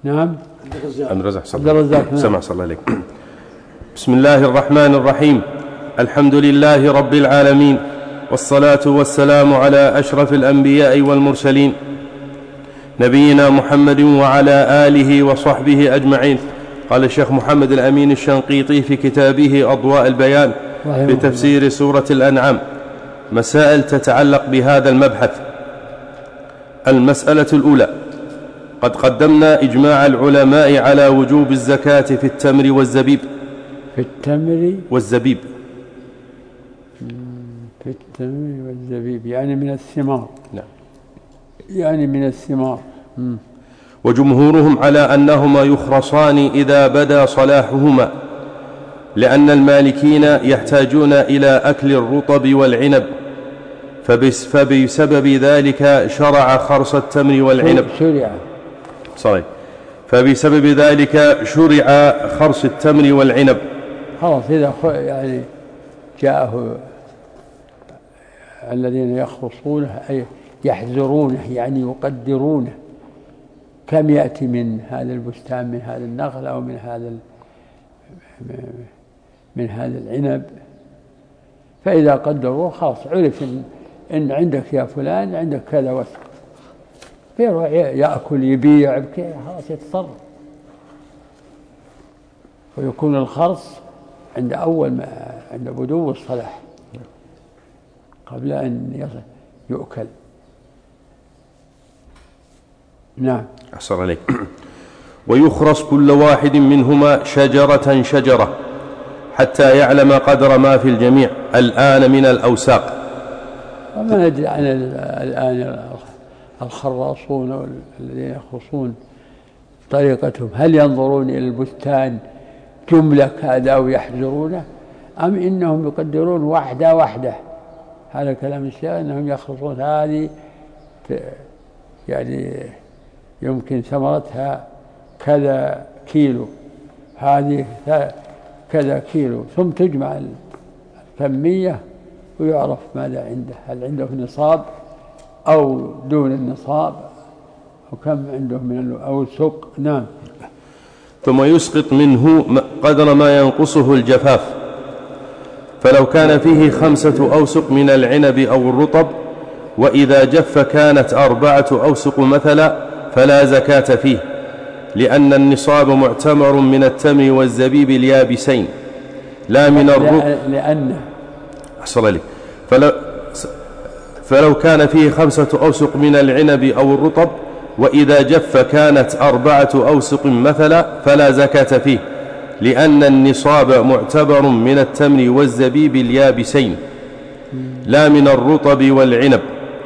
نعم. عبد الرزاق سمع صلى الله عليك. بسم الله الرحمن الرحيم. الحمد لله رب العالمين، والصلاة والسلام على أشرف الأنبياء والمرسلين، نبينا محمد وعلى آله وصحبه أجمعين. قال الشيخ محمد الأمين الشنقيطي في كتابه أضواء البيان بتفسير سورة الأنعام مسائل تتعلق بهذا المبحث. المسألة الأولى: قد قدمنا إجماع العلماء على وجوب الزكاة في التمر والزبيب. في التمر والزبيب. في التمر والزبيب يعني من الثمار. نعم. يعني من الثمار. وجمهورهم على أنهما يخرصان إذا بدا صلاحهما، لأن المالكين يحتاجون إلى أكل الرطب والعنب، فبسبب ذلك شرع خرص التمر والعنب. صحيح. فبسبب ذلك شرع خرص التمر والعنب. خلاص إذا يعني جاءه الذين يخرصونه أي يحذرونه، يعني يقدرونه كم يأتي من هذا البستان، من هذا النخل أو من هذا العنب، فإذا قدروه خلاص عرف إن عندك يا فلان عندك كذا وكذا، فيروح يأكل يبيع خلاص يتصرف. ويكون الخرص عند عند بدو الصلاح قبل أن يؤكل. نعم. أحسن عليك. ويخرص كل واحد منهما شجرة شجرة حتى يعلم قدر ما في الجميع الآن من الأوساق. وما ندري عن الآن الخراصون الذين يخرصون طريقتهم، هل ينظرون إلى البستان جملة كذا أو يحذرونه، أم إنهم يقدرون واحدة واحدة؟ هذا كلام الشيخ أنهم يخرصون هذه يعني يمكن ثمرتها كذا كيلو، هذه كذا كيلو، ثم تجمع الكمية ويعرف ماذا عنده، هل عنده نصاب أو دون النصاب أو كم عنده من أو السوق. نعم. ثم يسقط منه قدر ما ينقصه الجفاف، فلو كان فيه 5 أوسق من العنب أو الرطب وإذا جف كانت 4 أوسق مثلا فلا زكاة فيه، لأن النصاب معتمر من التمر والزبيب اليابسين لا من الرطب. فلو كان فيه 5 أوسق من العنب أو الرطب وإذا جف كانت 4 أوسق مثلا فلا زكاة فيه، لأن النصاب معتبر من التمر والزبيب اليابسين لا من الرطب والعنب.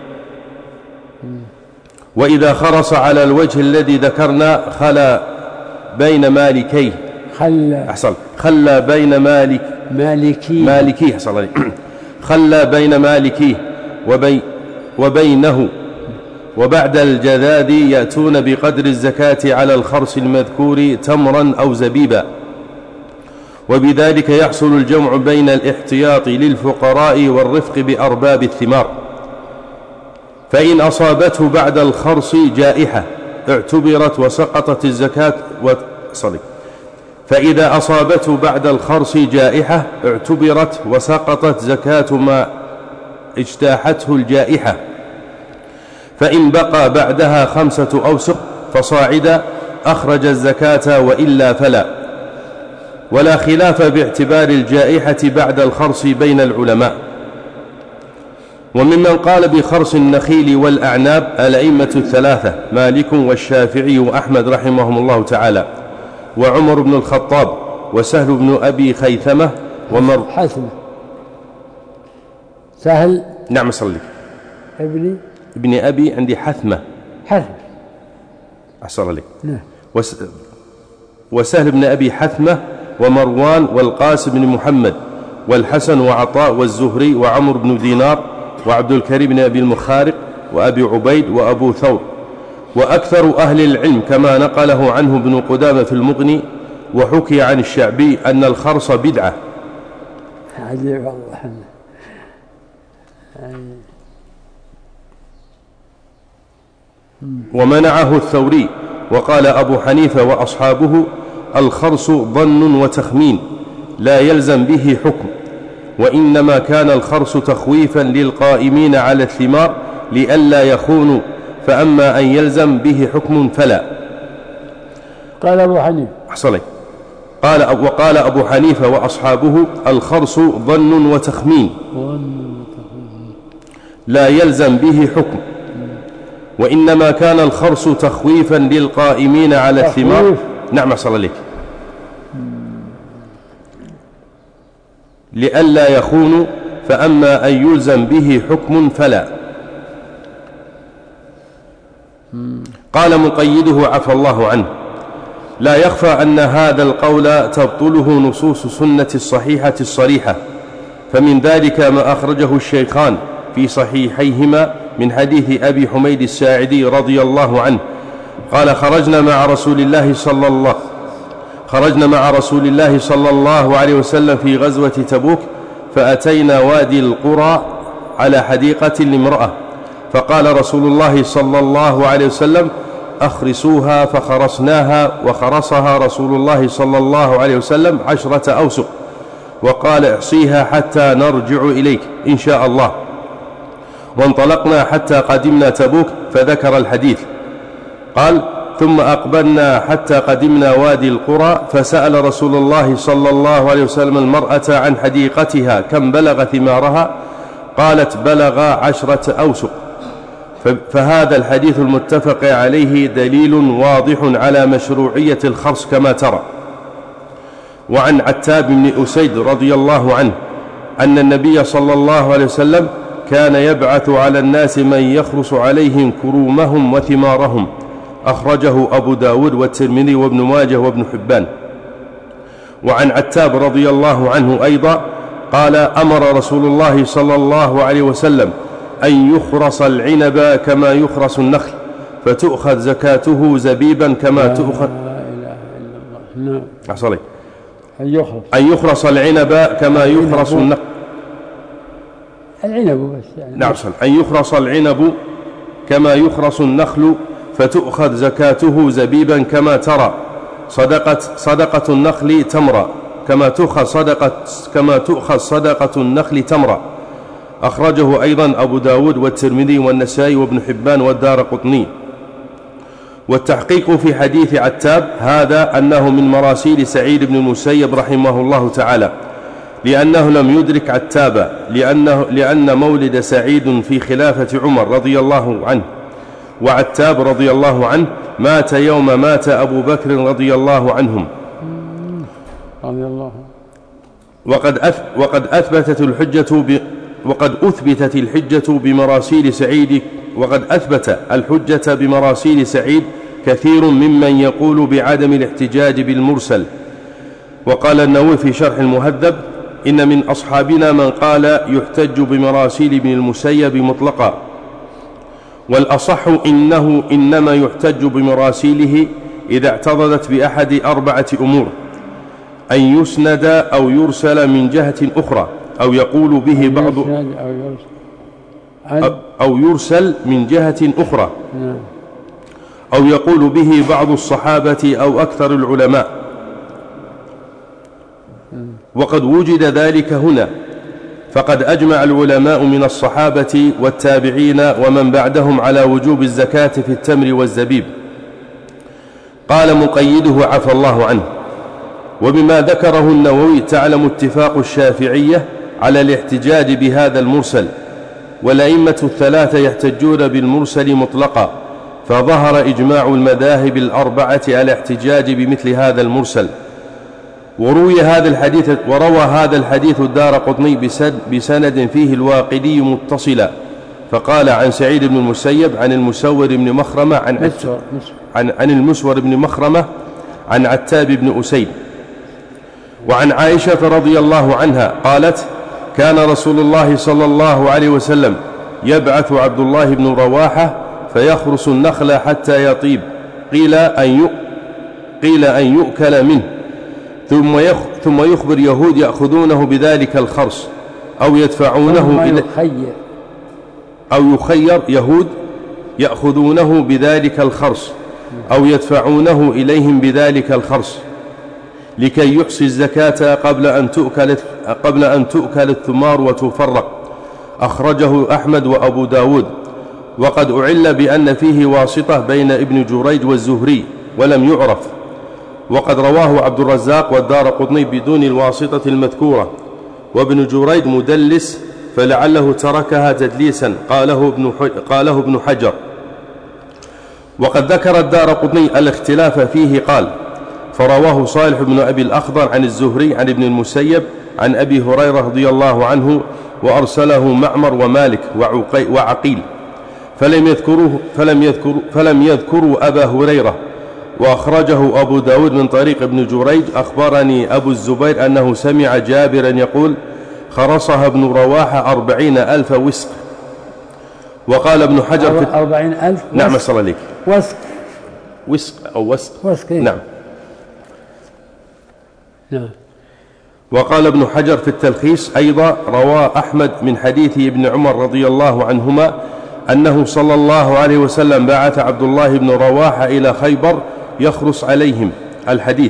وإذا خرص على الوجه الذي ذكرنا خلى بين مالكيه. خلى بين مالكيه خلى بين مالكيه وبينه، وبعد الجذاذ يأتون بقدر الزكاة على الخرص المذكور تمرا أو زبيبا، وبذلك يحصل الجمع بين الاحتياط للفقراء والرفق بأرباب الثمار. فإن أصابته بعد الخرص جائحة اعتبرت وسقطت الزكاة فإذا أصابته بعد الخرص جائحة اعتبرت وسقطت زكاة ما اجتاحته الجائحة. فإن بقى بعدها 5 أوسق فصاعدا أخرج الزكاة، وإلا فلا. ولا خلاف باعتبار الجائحة بعد الخرص بين العلماء. وممن قال بخرص النخيل والأعناب الأئمة الثلاثة مالك والشافعي وأحمد رحمهم الله تعالى، وعمر بن الخطاب وسهل بن أبي خيثمة حثمة. سهل. نعم صلي. ابن أبي عندي حثمة. أحسن لك. نعم. وسهل بن أبي حثمة ومروان والقاسم بن محمد والحسن وعطاء والزهري وعمر بن دينار وعبد الكريم بن أبي المخارق وأبي عبيد وأبو ثور. وأكثر أهل العلم كما نقله عنه ابن قدامة في المغني وحكي عن الشعبي أن الخرص بدعة. عجيب الله. ومنعه الثوري وقال أبو حنيفة وأصحابه الخرص ظن وتخمين لا يلزم به حكم، وإنما كان الخرص تخويفا للقائمين على الثمار لئلا يخونوا، فأما أن يلزم به حكم فلا. قال أبو حنيفة أحصلي وقال أبو حنيفة وأصحابه الخرص ظن وتخمين لا يلزم به حكم، وإنما كان الخرص تخويفا للقائمين على الثمار. نعم أحصل عليك. لئلا يخونوا، فأما أن يلزم به حكم فلا. قال مقيده عفى الله عنه: لا يخفى أن هذا القول تبطله نصوص سنة الصحيحة الصريحة، فمن ذلك ما أخرجه الشيخان في صحيحيهما من حديث أبي حميد الساعدي رضي الله عنه قال: خرجنا مع رسول الله صلى الله عليه وسلم في غزوة تبوك، فأتينا وادي القرى على حديقة لامرأة، فقال رسول الله صلى الله عليه وسلم: أخرسوها، فخرسناها، وخرسها رسول الله صلى الله عليه وسلم 10 أوسق، وقال: اعصيها حتى نرجع إليك إن شاء الله. وانطلقنا حتى قدمنا تبوك، فذكر الحديث. قال: ثم أقبلنا حتى قدمنا وادي القرى، فسأل رسول الله صلى الله عليه وسلم المرأة عن حديقتها كم بلغ ثمارها، قالت: بلغ 10 أوسق. فهذا الحديث المتفق عليه دليل واضح على مشروعية الخرص كما ترى. وعن عتاب بن أسيد رضي الله عنه أن النبي صلى الله عليه وسلم كان يبعث على الناس من يخرص عليهم كرومهم وثمارهم، أخرجه أبو داود والترمذي وابن ماجه وابن حبان. وعن عتاب رضي الله عنه أيضا قال: أمر رسول الله صلى الله عليه وسلم أن يخرص العنب كما يخرص النخل، فتؤخذ زكاته زبيبا كما تؤخذ. لا إله إلا الله. أحصلي. أن يخرص العنب كما يخرص النخل. العنب بس يعني. نعم. أن يخرص العنب كما يخرص النخل، فتؤخذ زكاته زبيبا كما ترى. صدقة النخل تمرة كما تؤخذ صدقة النخل تمرة. أخرجه أيضا أبو داود والترمذي والنسائي وابن حبان والدارقطني. والتحقيق في حديث عتاب هذا أنه من مراسيل سعيد بن المسيب رحمه الله تعالى، لأنه لم يدرك عتابا، لأن مولد سعيد في خلافة عمر رضي الله عنه، وعتاب رضي الله عنه مات يوم مات أبو بكر رضي الله عنهم. وقد أثبتت الحجة بمراسيل سعيد كثير ممن يقول بعدم الاحتجاج بالمرسل. وقال النووي في شرح المهذب: إن من أصحابنا من قال يحتج بمراسيل ابن المسيب مطلقا، والأصح إنما يحتج بمراسيله إذا اعتضدت بأحد 4 أمور: أن يسند أو يرسل من جهة أخرى، أو يقول به بعض أو يرسل من جهة أخرى، أو يقول به بعض الصحابة أو أكثر العلماء. وقد وجد ذلك هنا، فقد أجمع العلماء من الصحابة والتابعين ومن بعدهم على وجوب الزكاة في التمر والزبيب. قال مقيده عفى الله عنه: وبما ذكره النووي تعلم اتفاق الشافعية على الاحتجاج بهذا المرسل، والأئمة 3 يحتجون بالمرسل مطلقا، فظهر إجماع المذاهب 4 على الاحتجاج بمثل هذا المرسل. وروى هذا الحديث الدارقطني بسند فيه الواقدي متصلا، فقال عن سعيد بن المسيب عن المسور بن مخرمة عن عتاب بن أسيد. وعن عائشة رضي الله عنها قالت: كان رسول الله صلى الله عليه وسلم يبعث عبد الله بن رواحة فيخرس النخل حتى يطيب، قيل أن يؤكل منه، ثم يخبر يهود يأخذونه بذلك الخرس أو يدفعونه أو يخير يهود يأخذونه بذلك الخرس أو يدفعونه إليهم بذلك الخرص لكي يحصي الزكاة قبل أن تؤكل الثمار وتفرق. أخرجه أحمد وأبو داود. وقد أعل بأن فيه واسطة بين ابن جريج والزهري ولم يعرف، وقد رواه عبد الرزاق والدارقطني بدون الواسطة المذكورة، وابن جريج مدلس فلعله تركها تدليسا، قاله ابن حجر. وقد ذكر الدارقطني الاختلاف فيه، قال: فرواه صالح بن أبي الأخضر عن الزهري عن ابن المسيب عن أبي هريرة رضي الله عنه، وأرسله معمر ومالك وعقيل، فلم يذكروا أبا هريرة. وأخرجه أبو داود من طريق ابن جريج: أخبرني أبو الزبير أنه سمع جابرا يقول: خرصها ابن رواحة 40,000 وسق. وقال ابن حجر 40,000 نعم صلى الله عليك. وسق أو وسق نعم. وقال ابن حجر في التلخيص أيضا: روى أحمد من حديث ابن عمر رضي الله عنهما أنه صلى الله عليه وسلم بعث عبد الله بن رواحة إلى خيبر يخرص عليهم الحديث.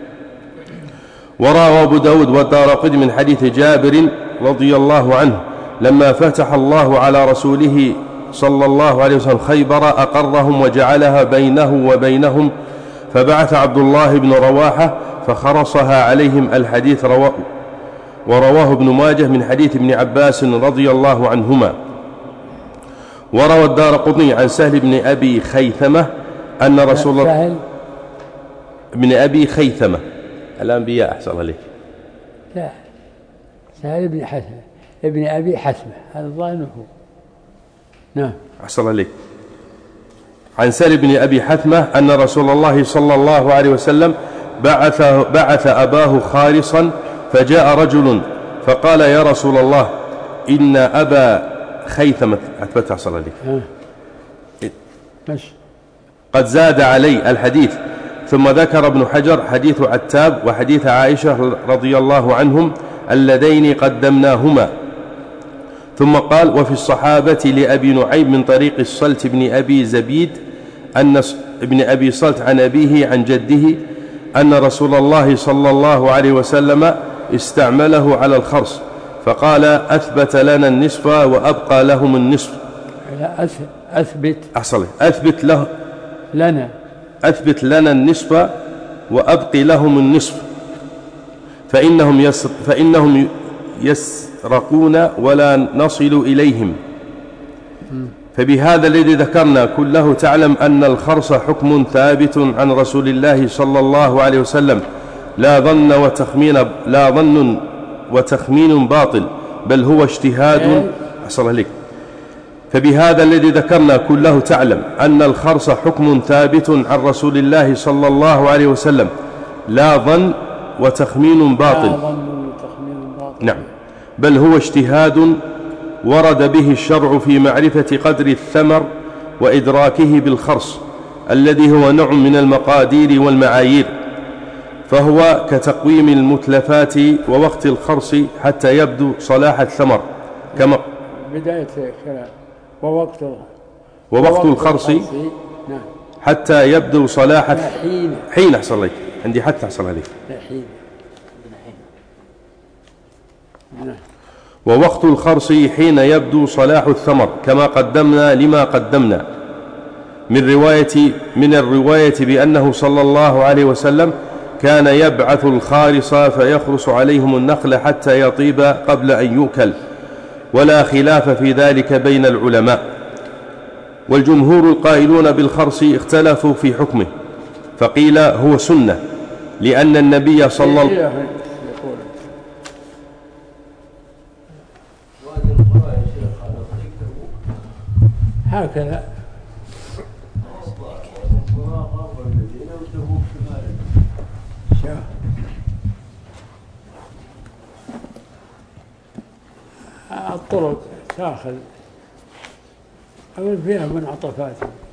وروى أبو داود والدارقطني من حديث جابر رضي الله عنه لما فتح الله على رسوله صلى الله عليه وسلم خيبر أقرهم وجعلها بينه وبينهم، فبعث عبد الله بن رواحة فخرصها عليهم الحديث. ورواه ابن ماجه من حديث ابن عباس رضي الله عنهما. وروى الدارقطني عن سهل بن أبي خيثمة أن رسول الله بن أبي خيثمة الأنبياء أحسن عليك. لا، سهل بن حثمة ابن أبي حثمة هذا ظاهره. نعم أحسن عليك. عن سهل بن أبي حثمة أن رسول الله صلى الله عليه وسلم بعث أباه خارصا، فجاء رجل فقال: يا رسول الله إن أبا خيثمة أثبت أحسن عليك قد زاد علي الحديث. ثم ذكر ابن حجر حديث عتاب وحديث عائشة رضي الله عنهم اللذين قدمناهما. ثم قال: وفي الصحابة لأبي نعيم من طريق الصلت بن أبي زبيد أن ابن أبي صلت عن أبيه عن جده أن رسول الله صلى الله عليه وسلم استعمله على الخرص، فقال: أثبت لنا النصف وأبقى لهم النصف. أثبت لنا النصف وأبقي لهم النصف، فإنهم يسرقون ولا نصل إليهم. فبهذا الذي ذكرنا كله تعلم أن الخرص حكم ثابت عن رسول الله صلى الله عليه وسلم، لا ظن وتخمين باطل، بل هو اجتهاد. فبهذا الذي ذكرنا كله تعلم أن الخرص حكم ثابت عن رسول الله صلى الله عليه وسلم، لا ظن وتخمين باطل. نعم، بل هو اجتهاد ورد به الشرع في معرفة قدر الثمر وإدراكه بالخرص الذي هو نوع من المقادير والمعايير، فهو كتقويم المتلفات ووقت الخرص حتى يبدو صلاح الثمر كما بداية كلام ووقت الخرص حتى يبدو صلاح حين أحسن لك عندي حتى أحسن عليك ووقت الخرص حين يبدو صلاح الثمر كما قدمنا لما قدمنا من الرواية بأنه صلى الله عليه وسلم كان يبعث الخارص فيخرص عليهم النخل حتى يطيب قبل أن يؤكل، ولا خلاف في ذلك بين العلماء. والجمهور القائلون بالخرص اختلفوا في حكمه، فقيل هو سنة لأن النبي صلى الله عليه وسلم هكذا الطرق تأخذ أول فيها منعطفات.